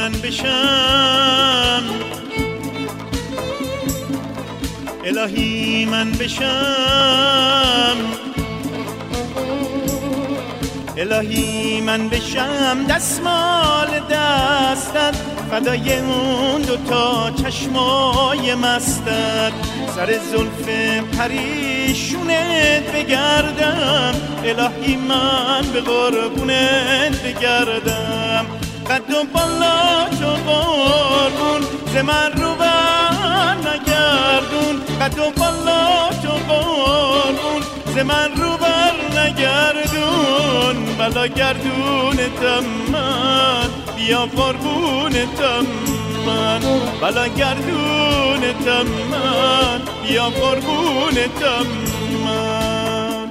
من بشم، الهی من بشم، الهی من بشم دستمال دستت، فدای اون دوتا چشمای مستت، سر زلف پریشونت بگردم، الهی من به قربونت بگردم. قد و بالا تو قربون ز من رو بر نگردون، قد و بالا تو قربون ز من رو بر نگردون، بلا گردونتم من بیا قربونتم من، بلا گردونتم من بیا قربونتم من.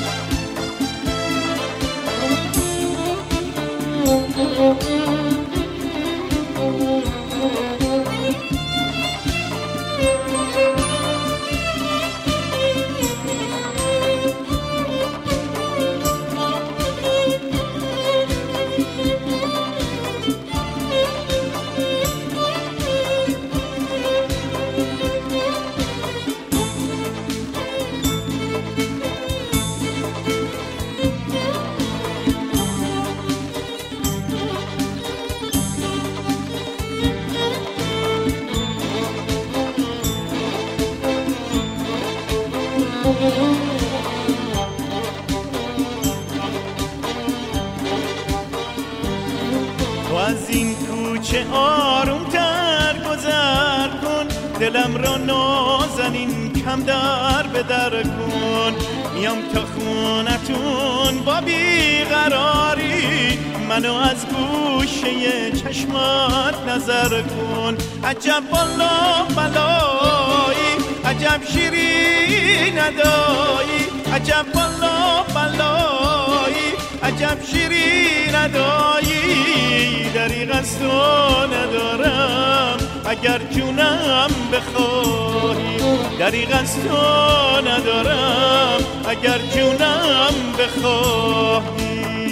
تو از این کوچه آرومتر گذر کن، دلم را نازنین کم در به در کن، میام تا خونتون با بیقراری، منو از گوشه چشمات نظر کن. عجب بالا بلایی، عجب شیرین ندایی، عجب بالا بلایی، عجب شیرین ندایی، دریغ از تو ندارم اگر جونم بخواهی، دریغ از تو ندارم اگر جونم بخواهی.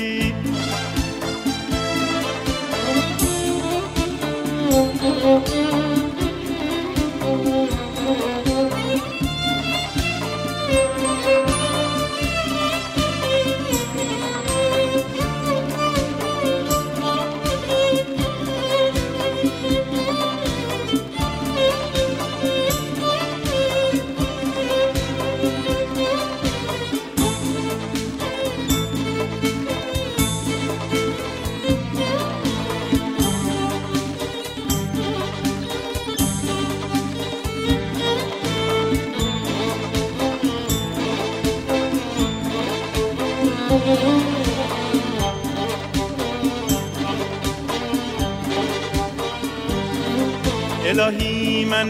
الهی من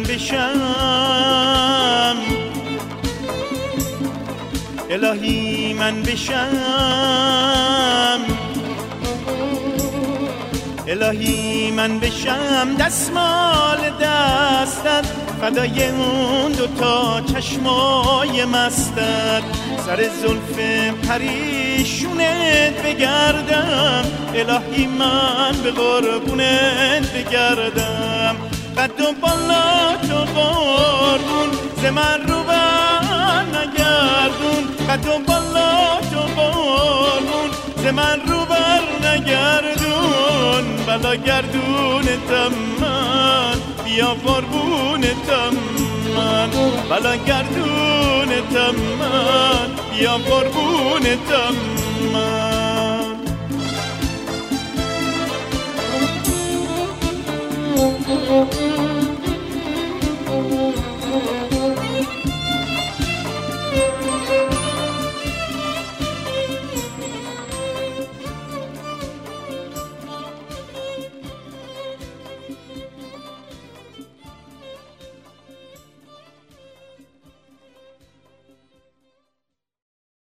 بشم، الهی من بشم، الهی من بشم دستمال دستت، فدای اون دوتا چشمای مستت، سر زلف پریشونت بگردم، الهی من به قربونت بگردم. قد و بالا تو قربون ز من رو بر نگردون، قد و بالا تو قربون ز من رو بر نگردون، بلا گردونتم من بیا قربونتم من، بلا گردونتم من بیا قربونتم من.